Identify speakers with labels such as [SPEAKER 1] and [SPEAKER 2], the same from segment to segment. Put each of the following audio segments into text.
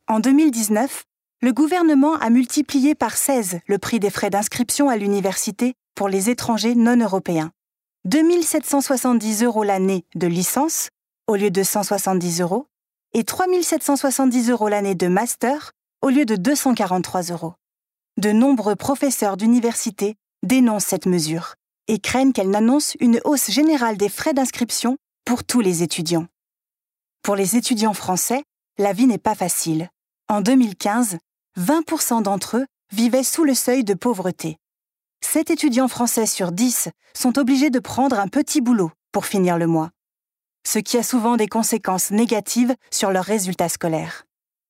[SPEAKER 1] En 2019, le gouvernement a multiplié par 16 le prix des frais d'inscription à l'université pour les étrangers non européens. 2 770 € l'année de licence, au lieu de 170 €, et 3 770 € l'année de master, au lieu de 243 €. De nombreux professeurs d'université dénoncent cette mesure et craignent qu'elle n'annonce une hausse générale des frais d'inscription pour tous les étudiants. Pour les étudiants français, la vie n'est pas facile. En 2015, 20% d'entre eux vivaient sous le seuil de pauvreté. 7 étudiants français sur 10 sont obligés de prendre un petit boulot pour finir le mois, ce qui a souvent des conséquences négatives sur leurs résultats scolaires.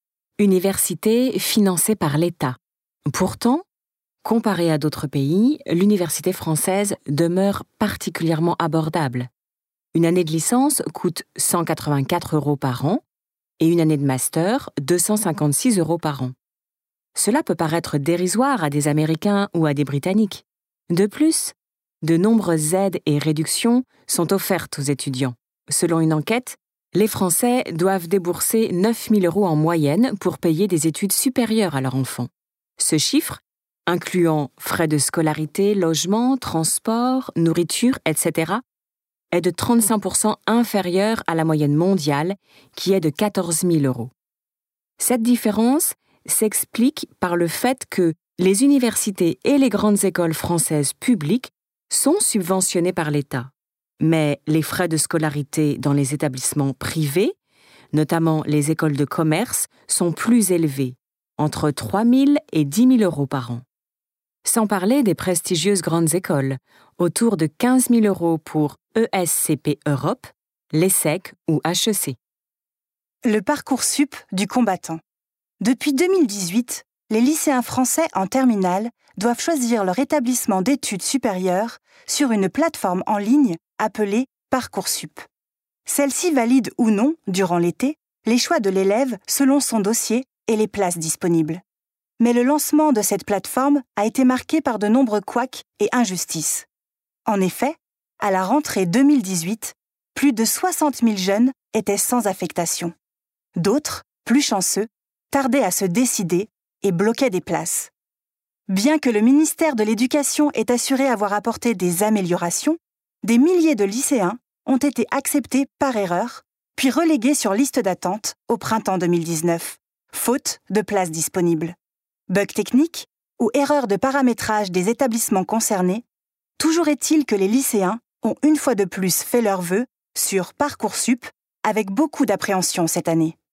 [SPEAKER 2] Université financée par l'État. Pourtant, comparée à d'autres pays, l'université française demeure particulièrement abordable. Une année de licence coûte 184 € par an et une année de master 256 € par an. Cela peut paraître dérisoire à des Américains ou à des Britanniques. De plus, de nombreuses aides et réductions sont offertes aux étudiants. Selon une enquête, les Français doivent débourser 9 000 € en moyenne pour payer des études supérieures à leur enfant. Ce chiffre, incluant frais de scolarité, logement, transport, nourriture, etc., est de 35% inférieur à la moyenne mondiale, qui est de 14 000 €. Cette différence s'explique par le fait que les universités et les grandes écoles françaises publiques sont subventionnées par l'État. Mais les frais de scolarité dans les établissements privés, notamment les écoles de commerce, sont plus élevés, entre 3 000 et 10 000 € par an. Sans parler des prestigieuses grandes écoles, autour de 15 000 € pour ESCP Europe, l'ESSEC ou HEC.
[SPEAKER 1] Le Parcoursup du combattant. Depuis 2018, les lycéens français en terminale doivent choisir leur établissement d'études supérieures sur une plateforme en ligne appelée Parcoursup. Celle-ci valide ou non, durant l'été, les choix de l'élève selon son dossier et les places disponibles. Mais le lancement de cette plateforme a été marqué par de nombreux couacs et injustices. En effet, à la rentrée 2018, plus de 60 000 jeunes étaient sans affectation. D'autres, plus chanceux, tardaient à se décider et bloquaient des places. Bien que le ministère de l'Éducation ait assuré avoir apporté des améliorations, des milliers de lycéens ont été acceptés par erreur, puis relégués sur liste d'attente au printemps 2019, faute de places disponibles. Bug technique ou erreur de paramétrage des établissements concernés, toujours est-il que les lycéens ont une fois de plus fait leurs vœux sur Parcoursup avec beaucoup d'appréhension cette année.